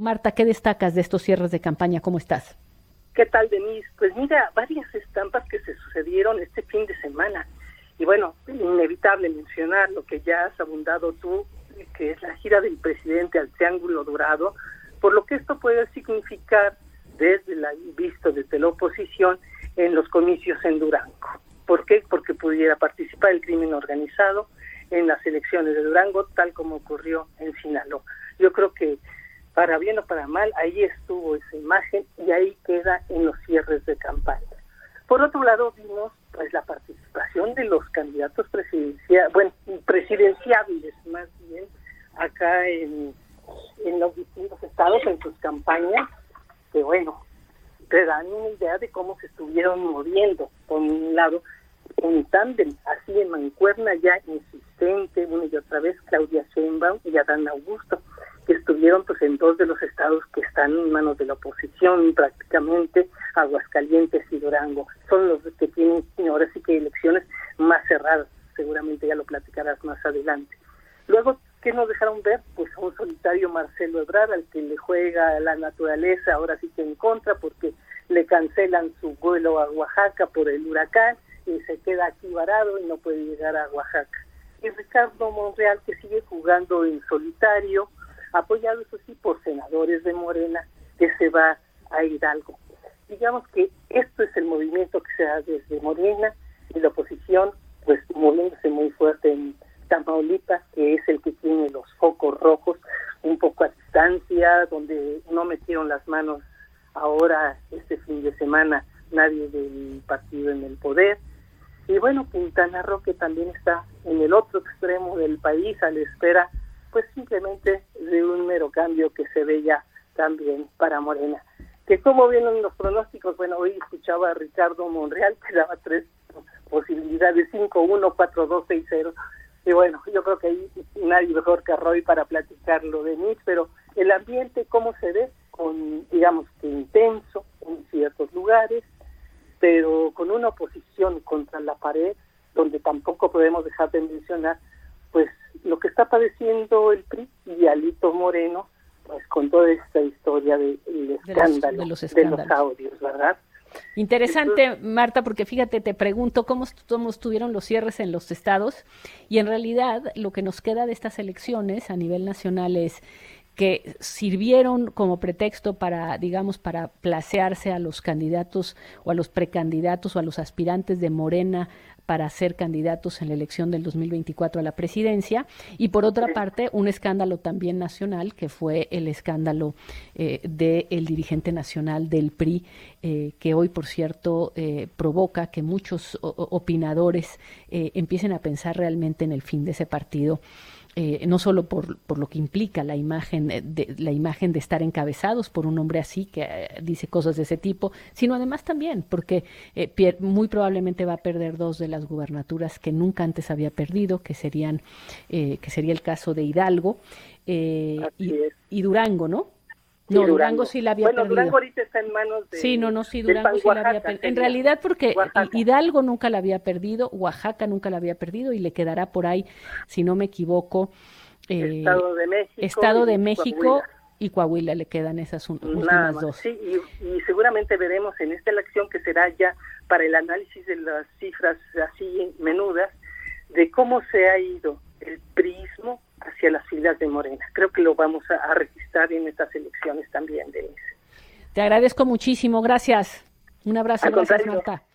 Marta, ¿qué destacas de estos cierres de campaña? ¿Cómo estás? ¿Qué tal, Denise? Pues mira, varias estampas que se sucedieron este fin de semana. Y bueno, inevitable mencionar lo que ya has abundado tú, que es la gira del presidente al Triángulo Dorado, por lo que esto puede significar desde la oposición en los comicios en Durango. ¿Por qué? Porque pudiera participar el crimen organizado en las elecciones de Durango, tal como ocurrió en Sinaloa. Yo creo que para bien o para mal, ahí estuvo esa imagen y ahí queda en los cierres de campaña. Por otro lado, vimos pues la participación de los candidatos presidenciables más bien, acá en los distintos estados, en sus campañas, que bueno, te dan una idea de cómo se estuvieron moviendo. Por un lado, en tándem, así en mancuerna ya insistente, una y otra vez, Claudia Sheinbaum y Adán Augusto, que estuvieron pues en dos de los estados que están en manos de la oposición prácticamente, Aguascalientes y Durango. Son los que tienen ahora sí que elecciones más cerradas, seguramente ya lo platicarás más adelante. Luego, ¿qué nos dejaron ver? Pues a un solitario Marcelo Ebrard, al que le juega la naturaleza ahora sí que en contra, porque le cancelan su vuelo a Oaxaca por el huracán, y se queda aquí varado y no puede llegar a Oaxaca. Y Ricardo Monreal, que sigue jugando en solitario, apoyado eso sí por senadores de Morena, que se va a Hidalgo. Digamos que esto es el movimiento que se da desde Morena y la oposición, pues moviéndose muy fuerte en Tamaulipas, que es el que tiene los focos rojos, un poco a distancia, donde no metieron las manos ahora este fin de semana nadie del partido en el poder. Y bueno, Quintana Roo, que también está en el otro extremo del país, a la espera pues simplemente de un mero cambio que se ve ya también para Morena. Que cómo vienen los pronósticos, bueno, hoy escuchaba a Ricardo Monreal que daba 3 posibilidades, 5-1, 4-2, 6-0, y bueno, yo creo que ahí nadie mejor que Roy para platicarlo de mí, pero el ambiente cómo se ve, con digamos que intenso en ciertos lugares, pero con una oposición contra la pared, donde tampoco podemos dejar de mencionar pues lo que está padeciendo el PRI y Alito Moreno, pues con toda esta historia del escándalo, de los audios, ¿verdad? Interesante, entonces, Marta, porque fíjate, te pregunto cómo estuvieron los cierres en los estados, y en realidad lo que nos queda de estas elecciones a nivel nacional es que sirvieron como pretexto para, digamos, para placearse a los candidatos o a los precandidatos o a los aspirantes de Morena para ser candidatos en la elección del 2024 a la presidencia, y por otra parte un escándalo también nacional, que fue el escándalo del dirigente nacional del PRI, que hoy, por cierto, provoca que muchos opinadores empiecen a pensar realmente en el fin de ese partido. No solo por lo que implica la imagen de estar encabezados por un hombre así que dice cosas de ese tipo, sino además también porque muy probablemente va a perder 2 de las gubernaturas que nunca antes había perdido, que sería el caso de Hidalgo y Durango, ¿no? No, Durango sí la había perdido. Durango ahorita está en manos de... Sí, Durango sí la había perdido. En realidad porque Oaxaca. Hidalgo nunca la había perdido, Oaxaca nunca la había perdido, y le quedará por ahí, si no me equivoco, Estado de México y Coahuila le quedan esas últimas 2. Sí, y seguramente veremos en esta elección, que será ya para el análisis de las cifras así menudas, de cómo se ha ido el priismo hacia las filas de Morena. Creo que lo vamos a registrar en estas elecciones también, Denise. Te agradezco muchísimo, gracias. Un abrazo, gracias, Marta.